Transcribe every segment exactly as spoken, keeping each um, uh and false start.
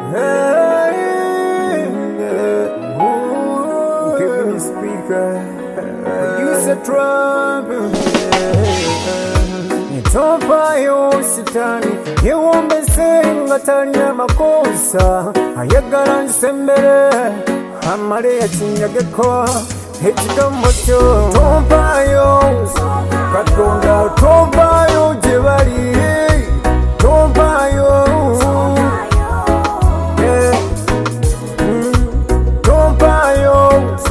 Hey, ooh, give me speaker. Producer Trump. Nitompayo sitani yewombe senga tanya makosa ayagala nsembere amale yakinyageko ekigambo kyo tompayo katonda tompayo gye bali tompayo tompayo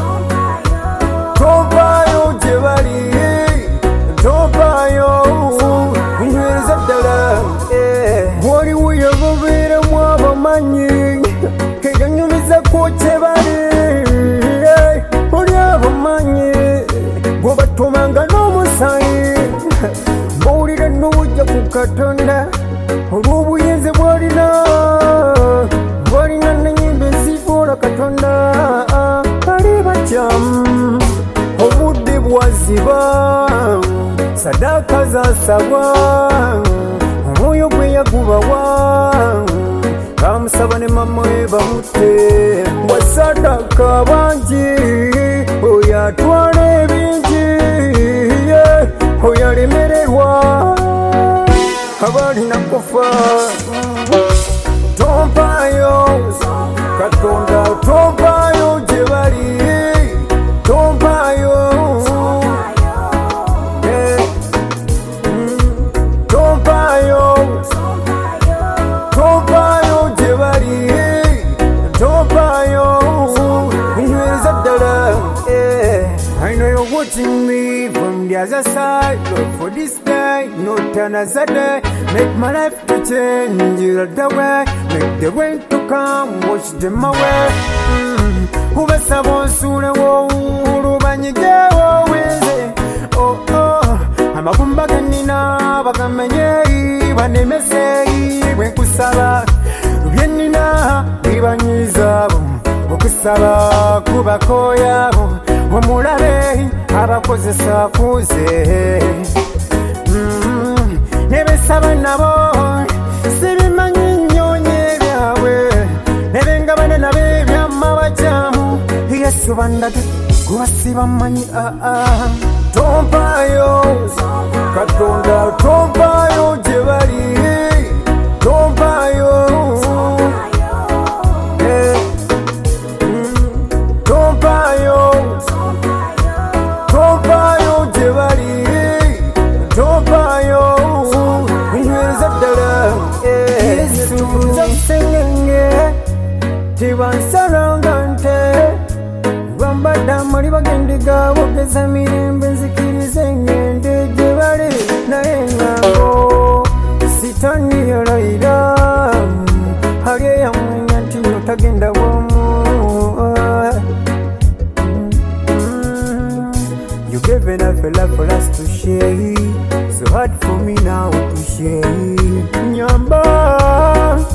tompayo gye bali tompayo inyweza ddala waliwo yababeeramu abamanyi keganyumiza ku kye bali oli abamanyi bwebatumanga n'omusayi mbawulira n'obujja ku katonda olw'obuyinza bwalina bwalina n'ennyimba ezifuula katonda ali bakyamu obudde bwaziba sadaka zasabwa omwoyo gwe yagubawa bamusaba ne mamawe bamutte wasadaka bangi oyo atwala ebingi oyo alemererwa abalina kufa tompayo katonda tompayo gye bali tompayo tompayo tompayo gye bali tompayo inyweza ddala. I know you're watching me from the other side, but for this day, no turn as a day. Make my life to change the other way. Make the rain to come, wash them away. Ubasa bonsule wo urubanyige wo weze. Oh oh, amagumba ganina bagamenye banemese bwenkusaba byenina bibanyiza okusaba kubakoya omulabe abakozesa kuze nebesaba nabo sibimanyi nnyonye byabwe nebengabane nabo ebyama bajamu yesu bandage kubasiba manyi aa tompayo katonda tompayo gye bali tompayo tompayo tompayo gye bali tompayo inyweza ddala yesu zasengenge tibansaranga nte bambaddamu ali bagendiga bogeza mirembe nzikirize ngende gye bali naye ngango sitani yalayira ali eyamwenya nti otagenda bwomu. You gave enough love for us to share, so hard for me now to share. Nyamba